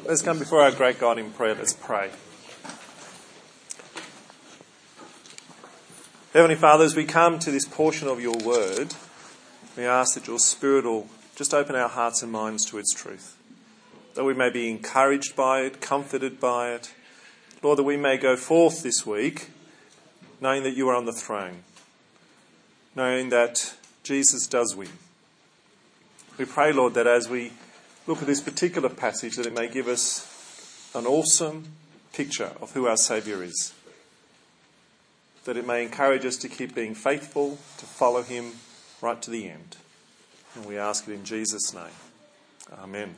Let's come before our great God in prayer. Let's pray. Heavenly Father, as we come to this portion of your word, we ask that your Spirit will just open our hearts and minds to its truth, that we may be encouraged by it, comforted by it. Lord, that we may go forth this week knowing that you are on the throne, knowing that Jesus does win. We pray, Lord, that as we look at this particular passage, that it may give us an awesome picture of who our Saviour is, that it may encourage us to keep being faithful, to follow him right to the end. And we ask it in Jesus' name. Amen.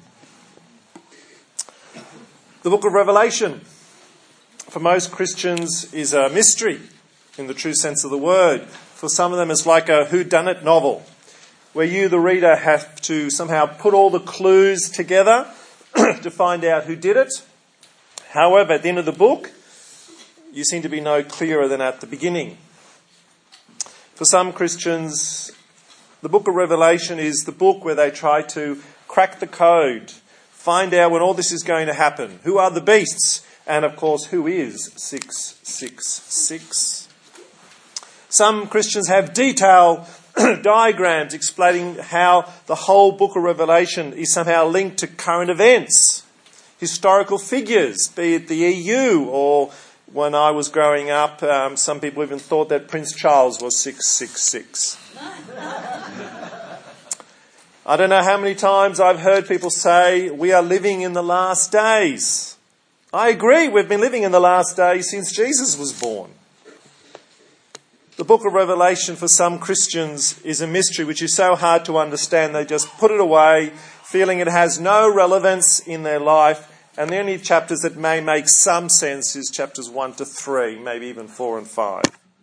The book of Revelation, for most Christians, is a mystery in the true sense of the word. For some of them, it's like a whodunit novel, where you, the reader, have to somehow put all the clues together to find out who did it. However, at the end of the book, you seem to be no clearer than at the beginning. For some Christians, the book of Revelation is the book where they try to crack the code, find out when all this is going to happen. Who are the beasts? And, of course, who is 666? Some Christians have detailed diagrams explaining how the whole book of Revelation is somehow linked to current events, historical figures, be it the EU, or when I was growing up, some people even thought that Prince Charles was 666. I don't know how many times I've heard people say, we are living in the last days. I agree, we've been living in the last days since Jesus was born. The book of Revelation for some Christians is a mystery which is so hard to understand they just put it away, feeling it has no relevance in their life, and the only chapters that may make some sense is chapters 1 to 3, maybe even 4 and 5.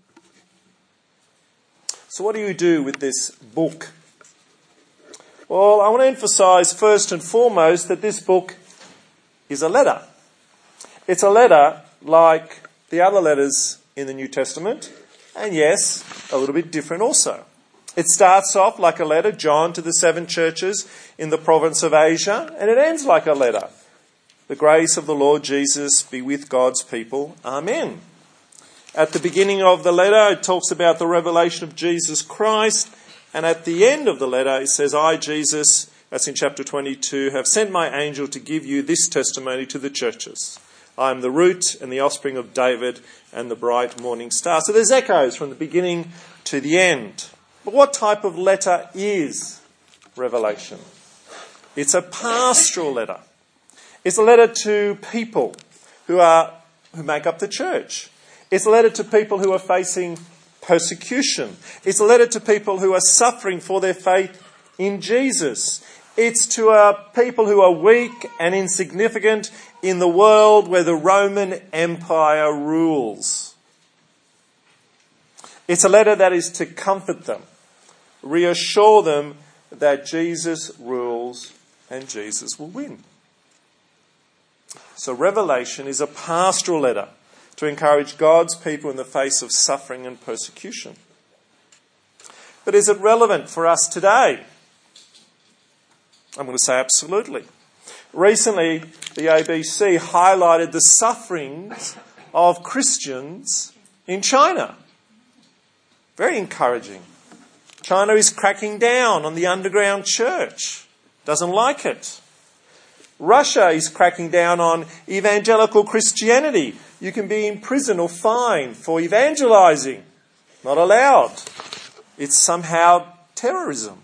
So what do you do with this book? Well, I want to emphasise first and foremost that this book is a letter. It's a letter like the other letters in the New Testament, and yes, a little bit different also. It starts off like a letter, John, to the 7 churches in the province of Asia, and it ends like a letter. The grace of the Lord Jesus be with God's people. Amen. At the beginning of the letter, it talks about the revelation of Jesus Christ, and at the end of the letter, it says, I, Jesus, that's in chapter 22, have sent my angel to give you this testimony to the churches. I am the root and the offspring of David and the bright morning star. So there's echoes from the beginning to the end. But what type of letter is Revelation? It's a pastoral letter. It's a letter to people who make up the church. It's a letter to people who are facing persecution. It's a letter to people who are suffering for their faith in Jesus. It's to people who are weak and insignificant in the world where the Roman Empire rules. It's a letter that is to comfort them, reassure them that Jesus rules and Jesus will win. So Revelation is a pastoral letter to encourage God's people in the face of suffering and persecution. But is it relevant for us today? I'm going to say absolutely. Recently, the ABC highlighted the sufferings of Christians in China. Very encouraging. China is cracking down on the underground church. Doesn't like it. Russia is cracking down on evangelical Christianity. You can be in prison or fined for evangelizing. Not allowed. It's somehow terrorism.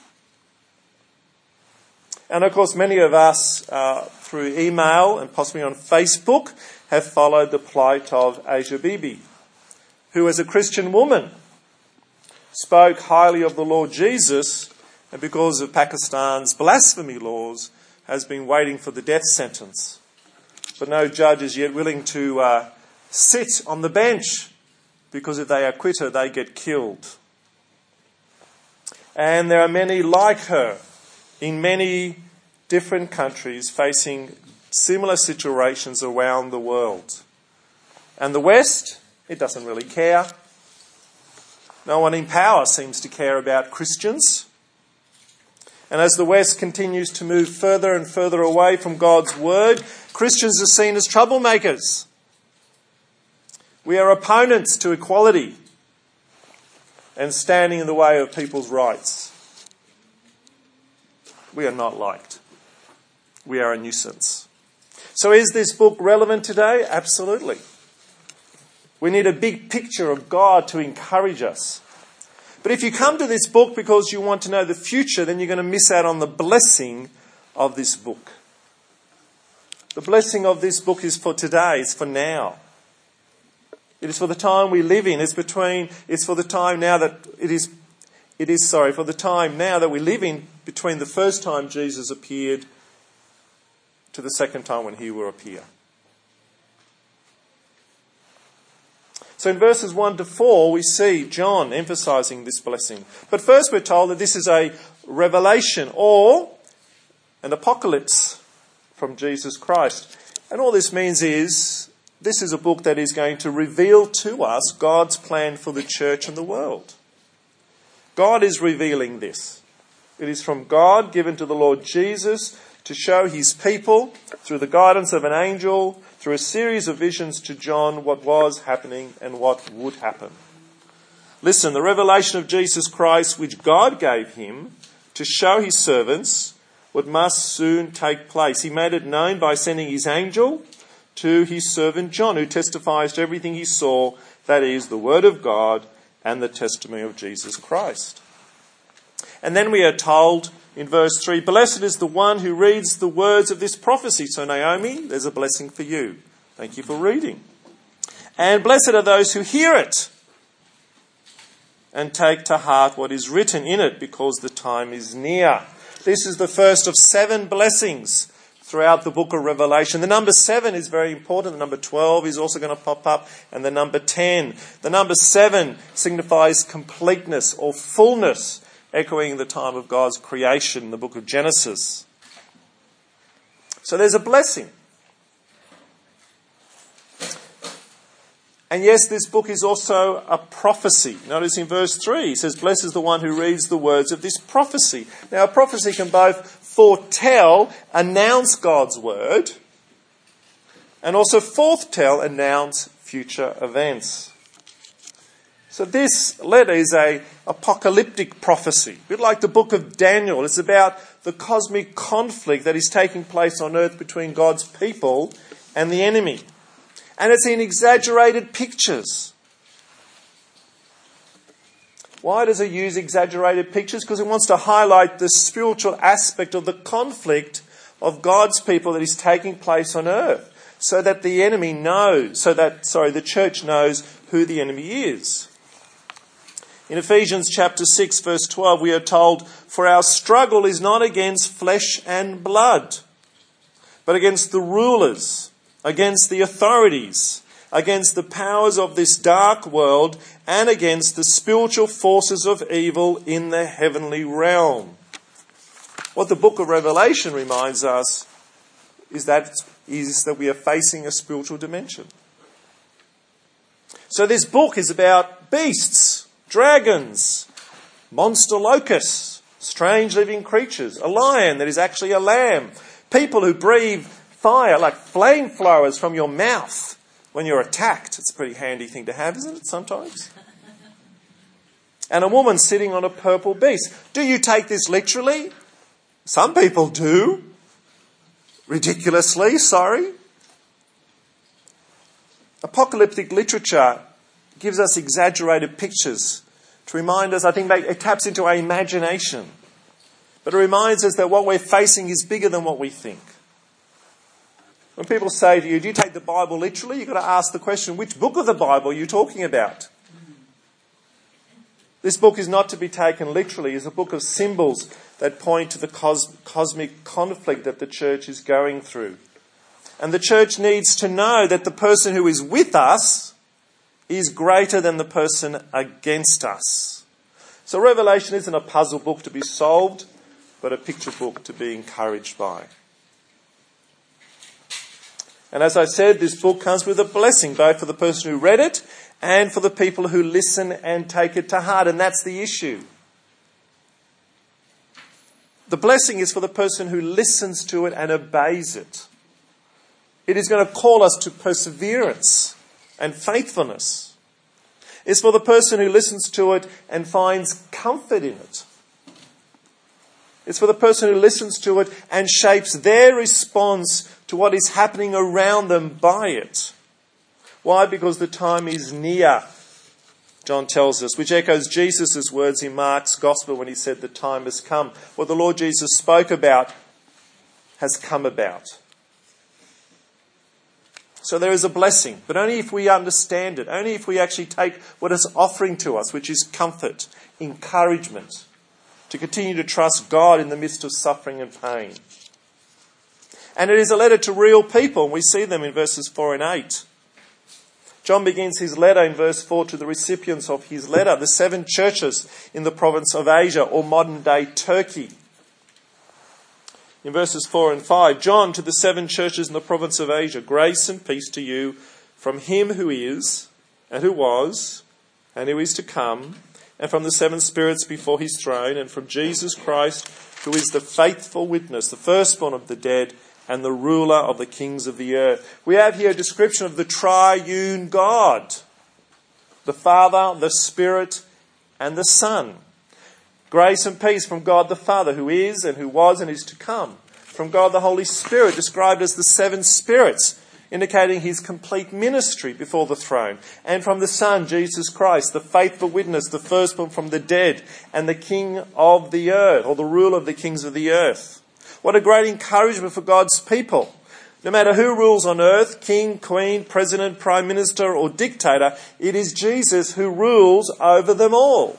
And of course, many of us, through email and possibly on Facebook, have followed the plight of Asia Bibi, who as a Christian woman spoke highly of the Lord Jesus, and because of Pakistan's blasphemy laws, has been waiting for the death sentence. But no judge is yet willing to sit on the bench, because if they acquit her, they get killed. And there are many like her in many different countries facing similar situations around the world. And the West, it doesn't really care. No one in power seems to care about Christians. And as the West continues to move further and further away from God's word, Christians are seen as troublemakers. We are opponents to equality and standing in the way of people's rights. We are not liked. We are a nuisance. So is this book relevant today? Absolutely. We need a big picture of God to encourage us. But if you come to this book because you want to know the future, then you're going to miss out on the blessing of this book. The blessing of this book is for today, it's for now. It is for the time we live in. It's for the time now that for the time now that we live in between the first time Jesus appeared to the second time when he will appear. So in verses 1 to 4, we see John emphasising this blessing. But first we're told that this is a revelation or an apocalypse from Jesus Christ. And all this means is this is a book that is going to reveal to us God's plan for the church and the world. God is revealing this. It is from God, given to the Lord Jesus, to show his people, through the guidance of an angel, through a series of visions to John, what was happening and what would happen. Listen, the revelation of Jesus Christ, which God gave him to show his servants what must soon take place. He made it known by sending his angel to his servant John, who testifies to everything he saw, that is, the word of God and the testimony of Jesus Christ. And then we are told in verse 3, blessed is the one who reads the words of this prophecy. So Naomi, there's a blessing for you. Thank you for reading. And blessed are those who hear it and take to heart what is written in it, because the time is near. This is the first of 7 blessings throughout the book of Revelation. The number 7 is very important. The number 12 is also going to pop up, and the number 10. The number 7 signifies completeness or fullness, echoing the time of God's creation in the book of Genesis. So there's a blessing. And yes, this book is also a prophecy. Notice in verse 3, it says, blessed is the one who reads the words of this prophecy. Now, a prophecy can both foretell, announce God's word, and also forthtell, announce future events. So this letter is an apocalyptic prophecy, a bit like the book of Daniel. It's about the cosmic conflict that is taking place on earth between God's people and the enemy. And it's in exaggerated pictures. Why does it use exaggerated pictures? Because it wants to highlight the spiritual aspect of the conflict of God's people that is taking place on earth, so that the church knows who the enemy is. In Ephesians chapter 6, verse 12, we are told, for our struggle is not against flesh and blood, but against the rulers, against the authorities, against the powers of this dark world, and against the spiritual forces of evil in the heavenly realm. What the book of Revelation reminds us is that we are facing a spiritual dimension. So this book is about beasts, dragons, monster locusts, strange living creatures, a lion that is actually a lamb, people who breathe fire like flamethrowers from your mouth when you're attacked. It's a pretty handy thing to have, isn't it, sometimes? And a woman sitting on a purple beast. Do you take this literally? Some people do. Ridiculously, sorry. Apocalyptic literature gives us exaggerated pictures to remind us, I think it taps into our imagination. But it reminds us that what we're facing is bigger than what we think. When people say to you, do you take the Bible literally? You've got to ask the question, which book of the Bible are you talking about? This book is not to be taken literally. It's a book of symbols that point to the cosmic conflict that the church is going through. And the church needs to know that the person who is with us is greater than the person against us. So Revelation isn't a puzzle book to be solved, but a picture book to be encouraged by. And as I said, this book comes with a blessing, both for the person who read it and for the people who listen and take it to heart. And that's the issue. The blessing is for the person who listens to it and obeys it. It is going to call us to perseverance and faithfulness. It's for the person who listens to it and finds comfort in it. It's for the person who listens to it and shapes their response to what is happening around them by it. Why? Because the time is near, John tells us, which echoes Jesus' words in Mark's Gospel when he said the time has come. What the Lord Jesus spoke about has come about. So there is a blessing, but only if we understand it, only if we actually take what it's offering to us, which is comfort, encouragement, to continue to trust God in the midst of suffering and pain. And it is a letter to real people, and we see them in verses 4 and 8. John begins his letter in verse 4 to the recipients of his letter, the 7 churches in the province of Asia, or modern-day Turkey. In verses 4 and 5, John to the 7 churches in the province of Asia, grace and peace to you from him who is, and who was, and who is to come, and from the 7 spirits before his throne, and from Jesus Christ, who is the faithful witness, the firstborn of the dead, and the ruler of the kings of the earth. We have here a description of the triune God, the Father, the Spirit, and the Son. Grace and peace from God the Father, who is and who was and is to come. From God the Holy Spirit, described as the 7 spirits, indicating his complete ministry before the throne. And from the Son, Jesus Christ, the faithful witness, the firstborn from the dead, and the King of the earth, or the ruler of the kings of the earth. What a great encouragement for God's people. No matter who rules on earth, king, queen, president, prime minister, or dictator, it is Jesus who rules over them all.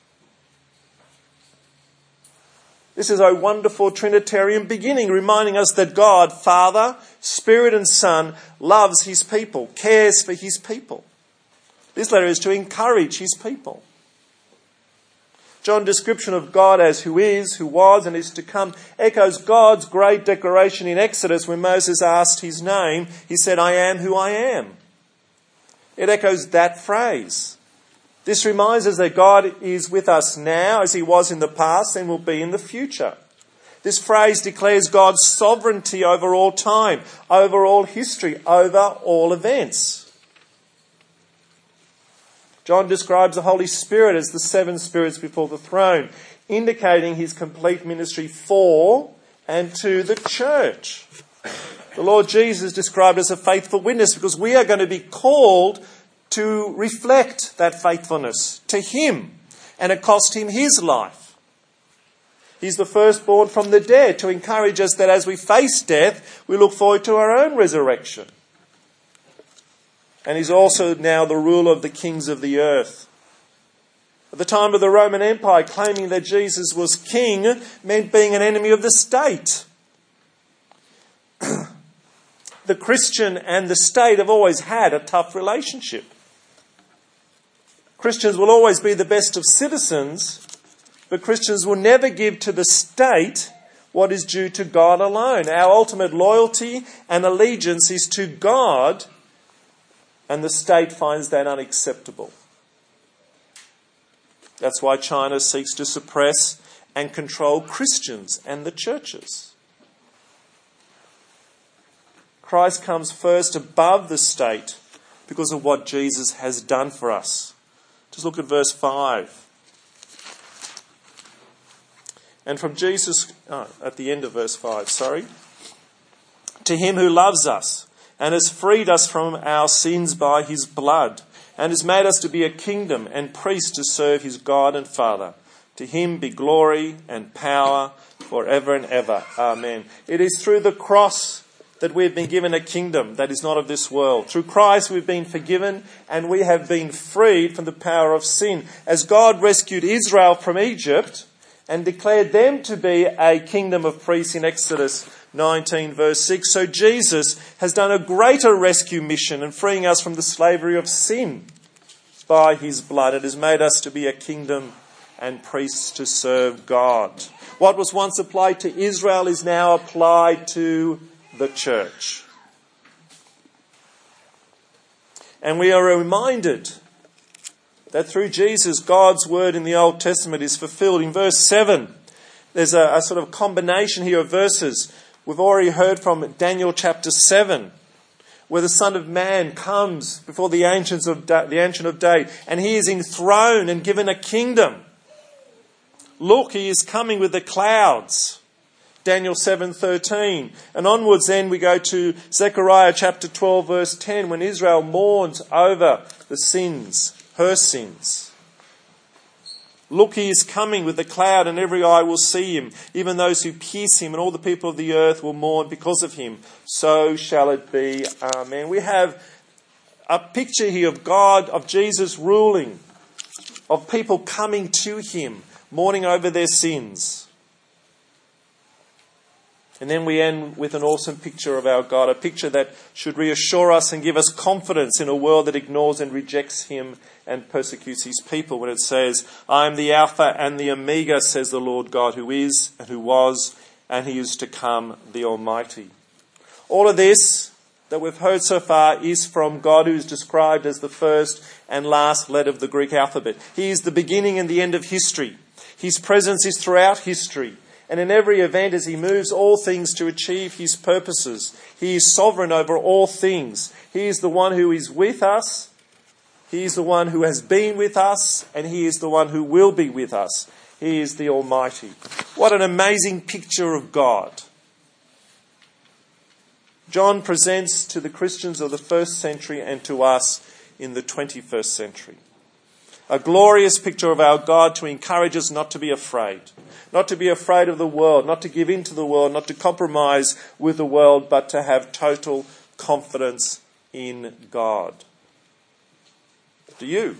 This is a wonderful Trinitarian beginning, reminding us that God, Father, Spirit and Son, loves his people, cares for his people. This letter is to encourage his people. John's description of God as who is, who was and is to come echoes God's great declaration in Exodus when Moses asked his name. He said, I am who I am. It echoes that phrase. This reminds us that God is with us now as he was in the past and will be in the future. This phrase declares God's sovereignty over all time, over all history, over all events. John describes the Holy Spirit as the 7 spirits before the throne, indicating his complete ministry for and to the church. The Lord Jesus is described as a faithful witness because we are going to be called to reflect that faithfulness to him, and it cost him his life. He's the firstborn from the dead to encourage us that as we face death, we look forward to our own resurrection. And he's also now the ruler of the kings of the earth. At the time of the Roman Empire, claiming that Jesus was king meant being an enemy of the state. The Christian and the state have always had a tough relationship. Christians will always be the best of citizens, but Christians will never give to the state what is due to God alone. Our ultimate loyalty and allegiance is to God, and the state finds that unacceptable. That's why China seeks to suppress and control Christians and the churches. Christ comes first above the state because of what Jesus has done for us. Just look at verse 5. And from Jesus, at the end of verse 5, to him who loves us and has freed us from our sins by his blood, and has made us to be a kingdom and priests to serve his God and Father. To him be glory and power forever and ever. Amen. It is through the cross that we've been given a kingdom that is not of this world. Through Christ we've been forgiven and we have been freed from the power of sin. As God rescued Israel from Egypt and declared them to be a kingdom of priests in Exodus 19 verse 6. So Jesus has done a greater rescue mission in freeing us from the slavery of sin by his blood. It has made us to be a kingdom and priests to serve God. What was once applied to Israel is now applied to the church. And we are reminded that through Jesus, God's word in the Old Testament is fulfilled. In verse 7, There's a sort of combination here of verses. We've already heard from Daniel chapter 7, where the Son of Man comes before the Ancient of Days, and he is enthroned and given a kingdom. Look, he is coming with the clouds. Daniel 7:13. And onwards then we go to Zechariah chapter 12 verse 10, when Israel mourns over the sins, her sins. Look, he is coming with the cloud, and every eye will see him, even those who pierce him, and all the people of the earth will mourn because of him. So shall it be. Amen. We have a picture here of God, of Jesus ruling, of people coming to him, mourning over their sins. And then we end with an awesome picture of our God, a picture that should reassure us and give us confidence in a world that ignores and rejects him and persecutes his people, when it says, I am the Alpha and the Omega, says the Lord God, who is and who was and he is to come, the Almighty. All of this that we've heard so far is from God, who is described as the first and last letter of the Greek alphabet. He is the beginning and the end of history. His presence is throughout history. And in every event, as he moves all things to achieve his purposes, he is sovereign over all things. He is the one who is with us. He is the one who has been with us, and he is the one who will be with us. He is the Almighty. What an amazing picture of God. John presents to the Christians of the first century and to us in the 21st century. A glorious picture of our God to encourage us not to be afraid. Not to be afraid of the world, not to give in to the world, not to compromise with the world, but to have total confidence in God. Do you?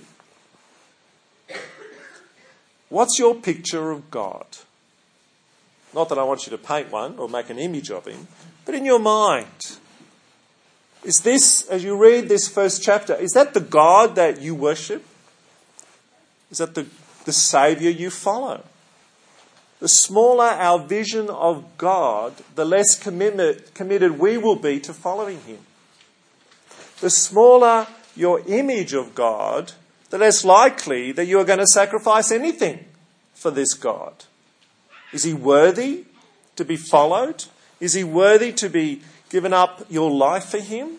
What's your picture of God? Not that I want you to paint one or make an image of him, but in your mind. Is this, as you read this first chapter, is that the God that you worship? Is that the Saviour you follow? The smaller our vision of God, the less committed we will be to following him. The smaller your image of God, the less likely that you are going to sacrifice anything for this God. Is he worthy to be followed? Is he worthy to be given up your life for him?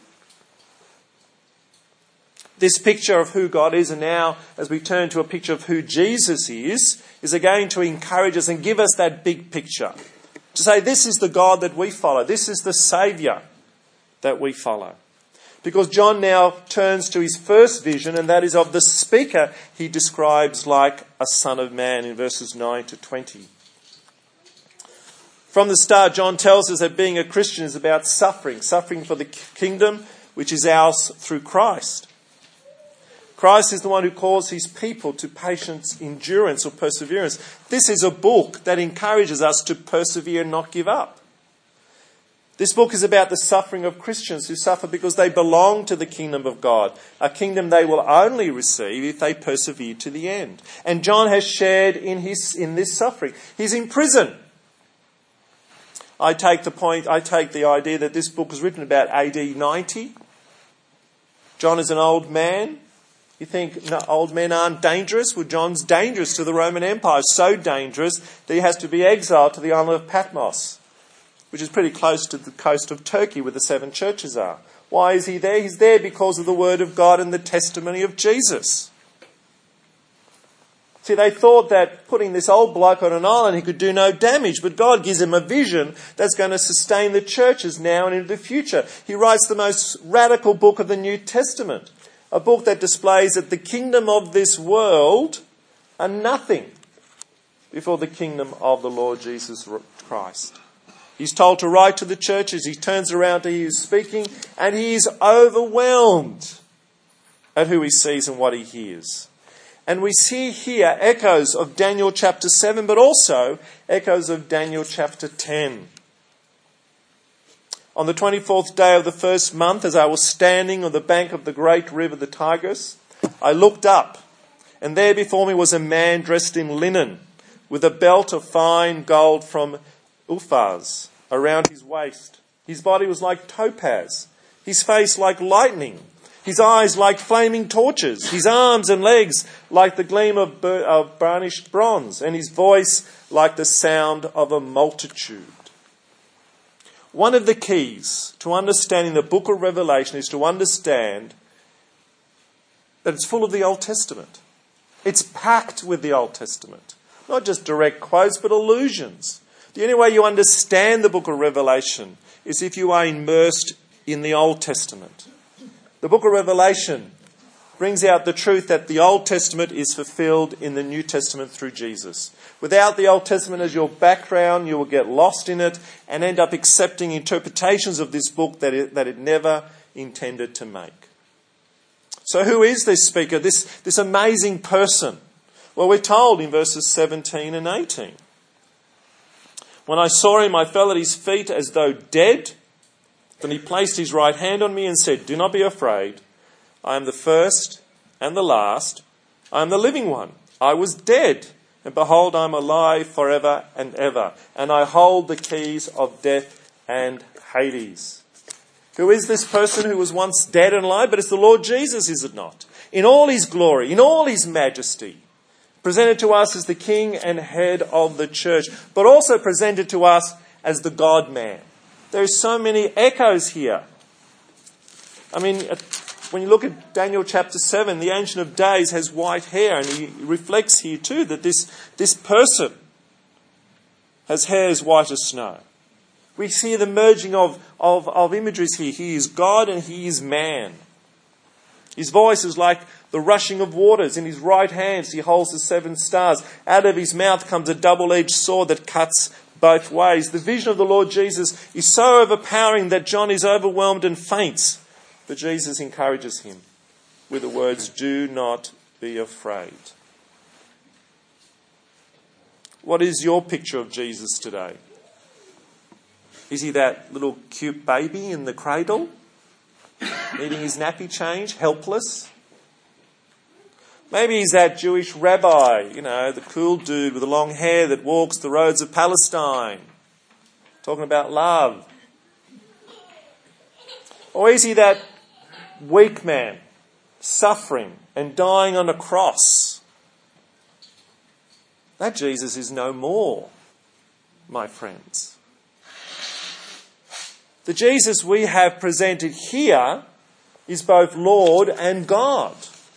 This picture of who God is, and now as we turn to a picture of who Jesus is again to encourage us and give us that big picture. To say, this is the God that we follow. This is the Saviour that we follow. Because John now turns to his first vision, and that is of the speaker he describes like a son of man in verses 9 to 20. From the start, John tells us that being a Christian is about suffering for the kingdom which is ours through Christ. Christ is the one who calls his people to patience, endurance or perseverance. This is a book that encourages us to persevere and not give up. This book is about the suffering of Christians who suffer because they belong to the kingdom of God, a kingdom they will only receive if they persevere to the end. And John has shared in this suffering. He's in prison. I take the idea that this book was written about AD 90. John is an old man. You think old men aren't dangerous? Well, John's dangerous to the Roman Empire, so dangerous that he has to be exiled to the island of Patmos, which is pretty close to the coast of Turkey where the 7 churches are. Why is he there? He's there because of the word of God and the testimony of Jesus. See, they thought that putting this old bloke on an island, he could do no damage, but God gives him a vision that's going to sustain the churches now and into the future. He writes the most radical book of the New Testament, a book that displays that the kingdom of this world are nothing before the kingdom of the Lord Jesus Christ. He's told to write to the churches. He turns around to who's speaking, and he is overwhelmed at who he sees and what he hears. And we see here echoes of Daniel chapter 7, but also echoes of Daniel chapter 10. On the 24th day of the first month, as I was standing on the bank of the great river, the Tigris, I looked up, and there before me was a man dressed in linen, with a belt of fine gold from Uphaz around his waist. His body was like topaz, his face like lightning. his eyes like flaming torches, his arms and legs like the gleam of burnished bronze, and his voice like the sound of a multitude. One of the keys to understanding the book of Revelation is to understand that it's full of the Old Testament. It's packed with the Old Testament. Not just direct quotes, but allusions. The only way you understand the book of Revelation is if you are immersed in the Old Testament. The book of Revelation brings out the truth that the Old Testament is fulfilled in the New Testament through Jesus. Without the Old Testament as your background, you will get lost in it and end up accepting interpretations of this book that it never intended to make. So who is this speaker, this amazing person? Well, we're told in verses 17 and 18. When I saw him, I fell at his feet as though dead. Then he placed his right hand on me and said, "Do not be afraid. I am the first and the last. I am the living one. I was dead, and behold, I am alive forever and ever. And I hold the keys of death and Hades." Who is this person who was once dead and alive? But it's the Lord Jesus, is it not? In all his glory, in all his majesty. Presented to us as the King and head of the church, but also presented to us as the God-man. There are so many echoes here. I mean, when you look at Daniel chapter 7, the Ancient of Days has white hair, and he reflects here too that this person has hair as white as snow. We see the merging of imageries here. He is God and he is man. His voice is like the rushing of waters. In his right hand he holds the 7 stars. Out of his mouth comes a double-edged sword that cuts both ways. The vision of the Lord Jesus is so overpowering that John is overwhelmed and faints. But Jesus encourages him with the words, "Do not be afraid." What is your picture of Jesus today? Is he that little cute baby in the cradle, needing his nappy change, helpless? Maybe he's that Jewish rabbi, the cool dude with the long hair that walks the roads of Palestine, talking about love. Or is he that weak man, suffering and dying on a cross? That Jesus is no more, my friends. The Jesus we have presented here is both Lord and God.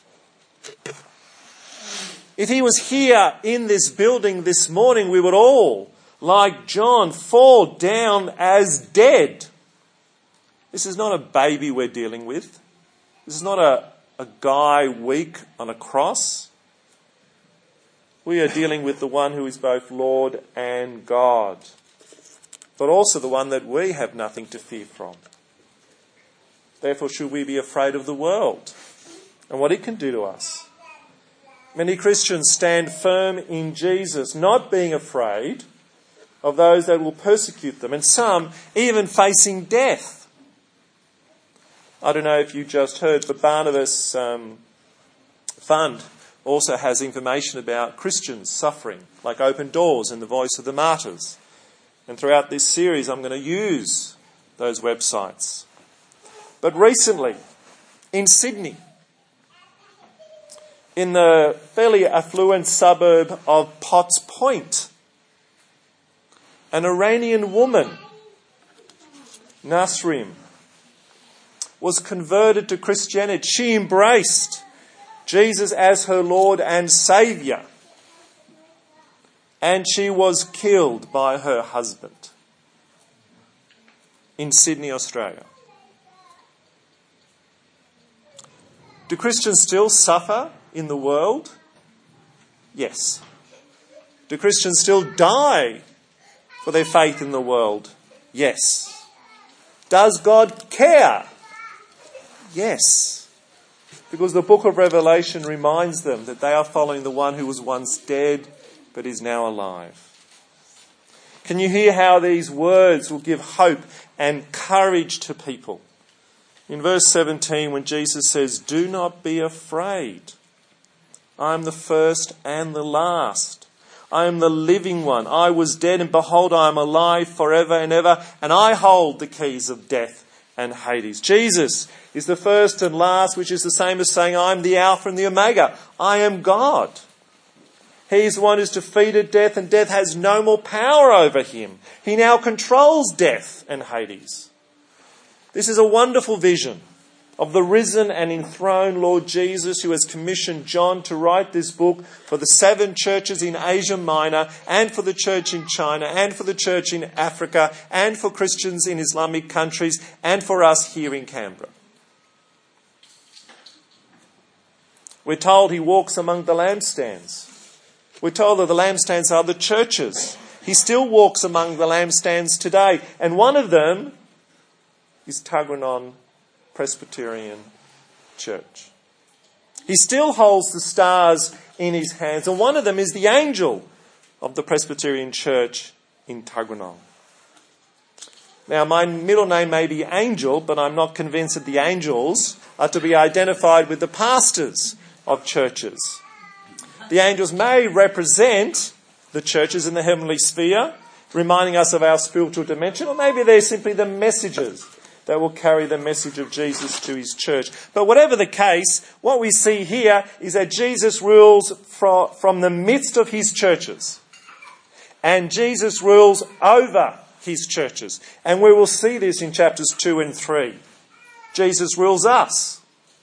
If he was here in this building this morning, we would all, like John, fall down as dead. This is not a baby we're dealing with. This is not a guy weak on a cross. We are dealing with the one who is both Lord and God, but also the one that we have nothing to fear from. Therefore, should we be afraid of the world and what it can do to us? Many Christians stand firm in Jesus, not being afraid of those that will persecute them, and some even facing death. I don't know if you just heard, but Barnabas Fund also has information about Christians suffering, like Open Doors and the Voice of the Martyrs. And throughout this series, I'm going to use those websites. But recently, in Sydney, in the fairly affluent suburb of Potts Point, an Iranian woman, Nasrim, was converted to Christianity. She embraced Jesus as her Lord and Saviour. And she was killed by her husband in Sydney, Australia. Do Christians still suffer in the world? Yes. Do Christians still die for their faith in the world? Yes. Does God care? Yes. Because the book of Revelation reminds them that they are following the one who was once dead but is now alive. Can you hear how these words will give hope and courage to people? In verse 17, when Jesus says, "Do not be afraid. I am the first and the last. I am the living one. I was dead, and behold, I am alive forever and ever, and I hold the keys of death and Hades. Jesus is the first and last, which is the same as saying, I'm the Alpha and the Omega. I am God. He is the one who's defeated death, and death has no more power over him. He now controls death and Hades. This is a wonderful vision of the risen and enthroned Lord Jesus, who has commissioned John to write this book for the 7 churches in Asia Minor, and for the church in China, and for the church in Africa, and for Christians in Islamic countries, and for us here in Canberra. We're told he walks among the lampstands. We're told that the lampstands are the churches. He still walks among the lampstands today, and one of them is Tuggeranong Presbyterian Church. He still holds the stars in his hands, and one of them is the angel of the Presbyterian Church in Tuggeranong. Now, my middle name may be Angel, but I'm not convinced that the angels are to be identified with the pastors of churches. The angels may represent the churches in the heavenly sphere, reminding us of our spiritual dimension, or maybe they're simply the messengers that will carry the message of Jesus to his church. But whatever the case, what we see here is that Jesus rules from the midst of his churches. And Jesus rules over his churches. And we will see this in chapters 2 and 3. Jesus rules us.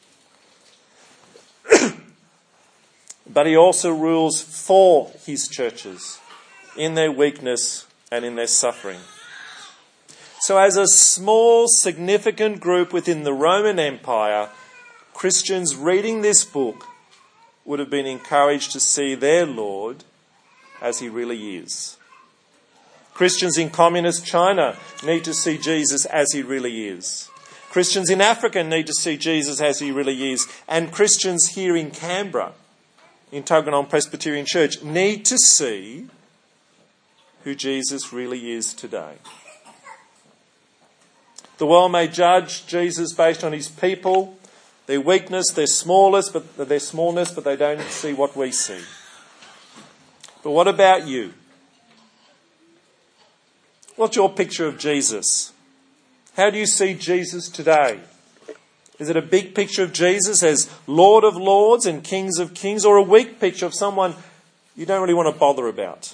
But he also rules for his churches in their weakness and in their suffering. So as a small, significant group within the Roman Empire, Christians reading this book would have been encouraged to see their Lord as he really is. Christians in communist China need to see Jesus as he really is. Christians in Africa need to see Jesus as he really is. And Christians here in Canberra, in Tuggeranong Presbyterian Church, need to see who Jesus really is today. The world may judge Jesus based on his people, their weakness, their smallness, but they don't see what we see. But what about you? What's your picture of Jesus? How do you see Jesus today? Is it a big picture of Jesus as Lord of Lords and Kings of Kings, or a weak picture of someone you don't really want to bother about?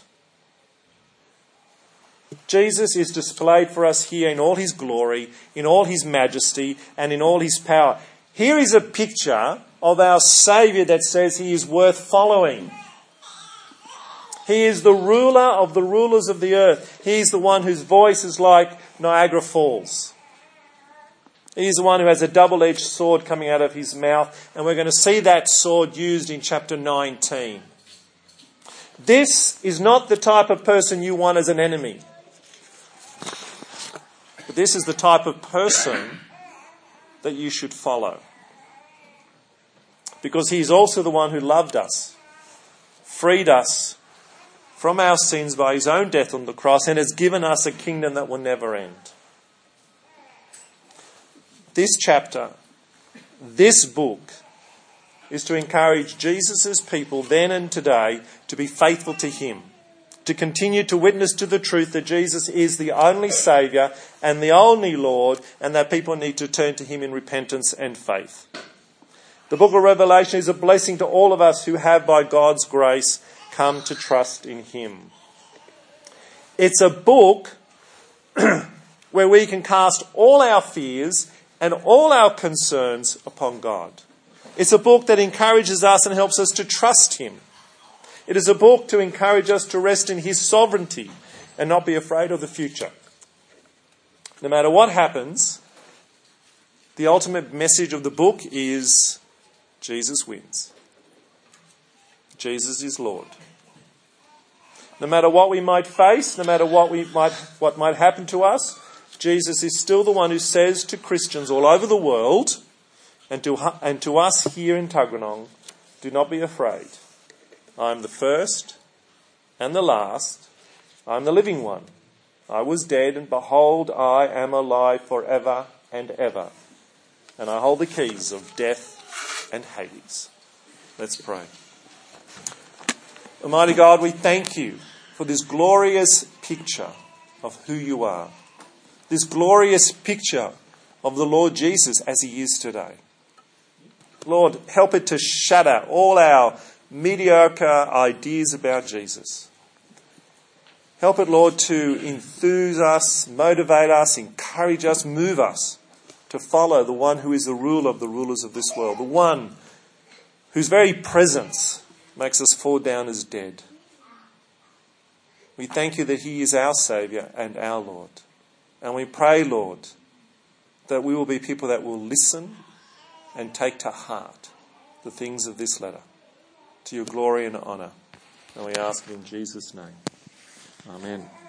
Jesus is displayed for us here in all his glory, in all his majesty, and in all his power. Here is a picture of our Saviour that says he is worth following. He is the ruler of the rulers of the earth. He is the one whose voice is like Niagara Falls. He is the one who has a double-edged sword coming out of his mouth, and we're going to see that sword used in chapter 19. This is not the type of person you want as an enemy. But this is the type of person that you should follow. Because he is also the one who loved us, freed us from our sins by his own death on the cross, and has given us a kingdom that will never end. This chapter, this book, is to encourage Jesus' people then and today to be faithful to him, to continue to witness to the truth that Jesus is the only Saviour and the only Lord, and that people need to turn to him in repentance and faith. The book of Revelation is a blessing to all of us who have, by God's grace, come to trust in him. It's a book where we can cast all our fears and all our concerns upon God. It's a book that encourages us and helps us to trust him. It is a book to encourage us to rest in his sovereignty and not be afraid of the future. No matter what happens, the ultimate message of the book is Jesus wins. Jesus is Lord. No matter what we might face, no matter what might happen to us, Jesus is still the one who says to Christians all over the world, and to us here in Tuggeranong, do not be afraid. I am the first and the last. I am the living one. I was dead, and behold, I am alive forever and ever. And I hold the keys of death and Hades. Let's pray. Almighty God, we thank you for this glorious picture of who you are. This glorious picture of the Lord Jesus as he is today. Lord, help it to shatter all our mediocre ideas about Jesus. Help it, Lord, to enthuse us, motivate us, encourage us, move us to follow the one who is the ruler of the rulers of this world, the one whose very presence makes us fall down as dead. We thank you that he is our Saviour and our Lord. And we pray, Lord, that we will be people that will listen and take to heart the things of this letter, to your glory and honour. And we ask it in Jesus' name. Amen.